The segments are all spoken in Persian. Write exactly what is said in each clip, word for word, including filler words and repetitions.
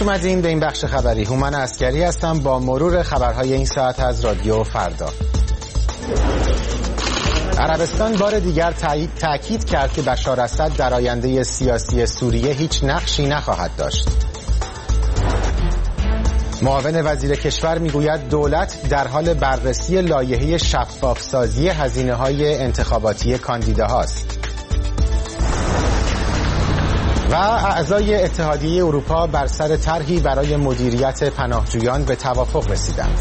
خوش اومدین به این بخش خبری. هومن عسکری هستم با مرور خبرهای این ساعت از رادیو فردا. عربستان بار دیگر تأکید کرد که بشار اسد در آینده سیاسی سوریه هیچ نقشی نخواهد داشت. معاون وزیر کشور میگوید دولت در حال بررسی لایحه شفافسازی هزینه‌های انتخاباتی کاندیداهاست. و اعضای اتحادیه اروپا بر سر طرحی برای مدیریت پناهجویان به توافق رسیدند.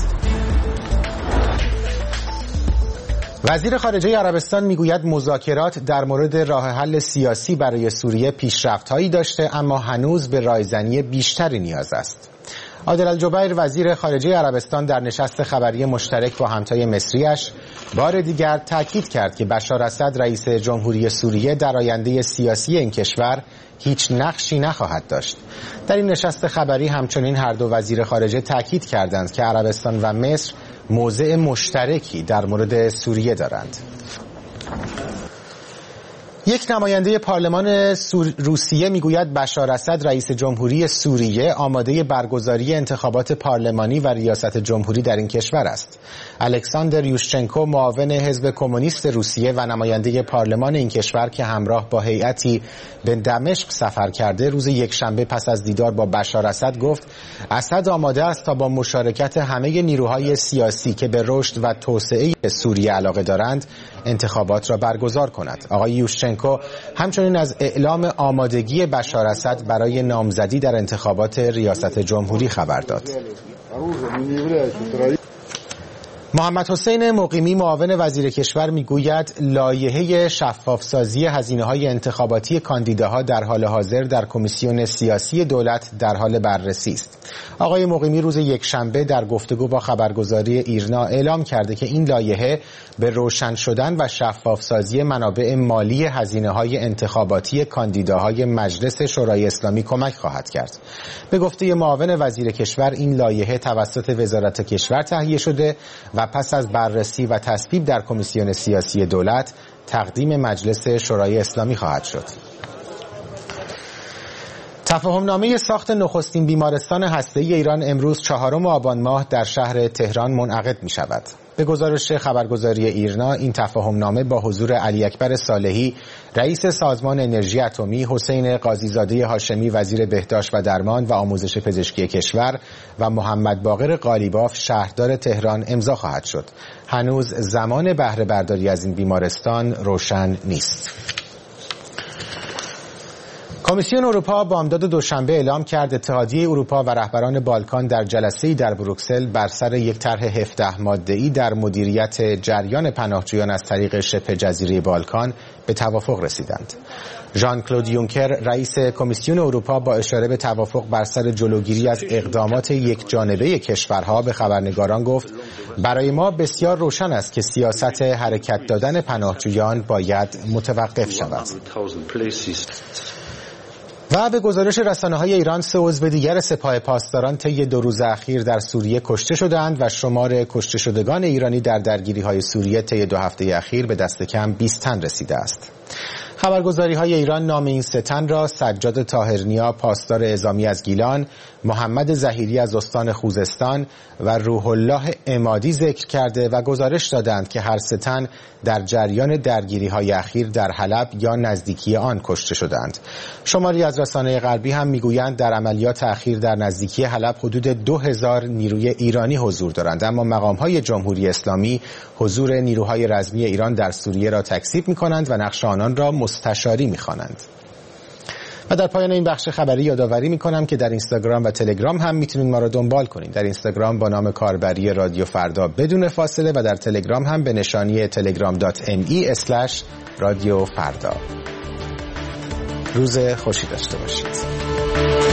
وزیر خارجه عربستان میگوید مذاکرات در مورد راه حل سیاسی برای سوریه پیشرفت‌هایی داشته، اما هنوز به رایزنی بیشتری نیاز است. عادل الجبیر وزیر خارجه عربستان در نشست خبری مشترک با همتای مصریش بار دیگر تاکید کرد که بشار اسد رئیس جمهوری سوریه در آینده سیاسی این کشور هیچ نقشی نخواهد داشت. در این نشست خبری همچنین هر دو وزیر خارجه تاکید کردند که عربستان و مصر موضع مشترکی در مورد سوریه دارند. یک نماینده پارلمان سور... روسیه میگوید بشار اسد رئیس جمهوری سوریه آماده برگزاری انتخابات پارلمانی و ریاست جمهوری در این کشور است. الکساندر یوشچنکو معاون حزب کمونیست روسیه و نماینده پارلمان این کشور که همراه با هیئتی به دمشق سفر کرده روز یکشنبه پس از دیدار با بشار اسد گفت اسد آماده است تا با مشارکت همه نیروهای سیاسی که به رشد و توسعه سوریه علاقه دارند انتخابات را برگزار کند. آقای یوشچنکو همچنین از اعلام آمادگی بشار اسد برای نامزدی در انتخابات ریاست جمهوری خبر داد. محمد حسین مقیمی معاون وزیر کشور میگوید لایحه شفافسازی هزینه‌های انتخاباتی کاندیداها در حال حاضر در کمیسیون سیاسی دولت در حال بررسی است. آقای مقیمی روز یکشنبه در گفتگو با خبرگزاری ایرنا اعلام کرده که این لایحه به روشن شدن و شفافسازی منابع مالی هزینه‌های انتخاباتی کاندیداهای مجلس شورای اسلامی کمک خواهد کرد. به گفته معاون وزیر کشور این لایحه توسط وزارت کشور تهیه شده و پس از بررسی و تصویب در کمیسیون سیاسی دولت تقدیم مجلس شورای اسلامی خواهد شد. تفاهمنامه ساخت نخستین بیمارستان هسته‌ای ایران امروز چهارم آبان ماه در شهر تهران منعقد می شود. به گزارش خبرگزاری ایرنا این تفاهمنامه با حضور علی اکبر صالحی رئیس سازمان انرژی اتمی، حسین قاضیزاده هاشمی وزیر بهداشت و درمان و آموزش پزشکی کشور و محمد باقر قالیباف شهردار تهران امضا خواهد شد. هنوز زمان بهره برداری از این بیمارستان روشن نیست. کمیسیون اروپا بامداد دوشنبه اعلام کرد اتحادیه اروپا و رهبران بالکان در جلسه‌ای در بروکسل بر سر یک طرح هفده ماده‌ای در مدیریت جریان پناهجویان از طریق شبه جزیره بالکان به توافق رسیدند. ژان کلود یونکر رئیس کمیسیون اروپا با اشاره به توافق بر سر جلوگیری از اقدامات یک جانبه کشورها به خبرنگاران گفت برای ما بسیار روشن است که سیاست حرکت دادن پناهجویان باید متوقف شود. و به گزارش رسانه‌های ایران سه عضو دیگر سپاه پاسداران طی دو روز اخیر در سوریه کشته شدند و شمار کشته شدگان ایرانی در درگیری‌های سوریه طی دو هفته اخیر به دست کم بیست تن رسیده است. خبرگزاری‌های ایران نام این سه تن را سجاد طاهرنیا پاسدار اعزامی از گیلان، محمد ظهیری از استان خوزستان و روح الله عمادی ذکر کرده و گزارش دادند که هر سه تن در جریان درگیری‌های اخیر در حلب یا نزدیکی آن کشته شدند. شماری از رسانه‌های غربی هم میگویند در عملیات اخیر در نزدیکی حلب حدود دو هزار نیروی ایرانی حضور دارند، اما مقام‌های جمهوری اسلامی حضور نیروهای رزمی ایران در سوریه را تکذیب می‌کنند و نقش آنان را مستشاری می‌خوانند. و در پایان این بخش خبری یادآوری می‌کنم که در اینستاگرام و تلگرام هم میتونید ما را دنبال کنید. در اینستاگرام با نام کاربری رادیو فردا بدون فاصله و در تلگرام هم به نشانی تلگرام دات ام ای اسلش رادیو فردا. روز خوشی داشته باشید.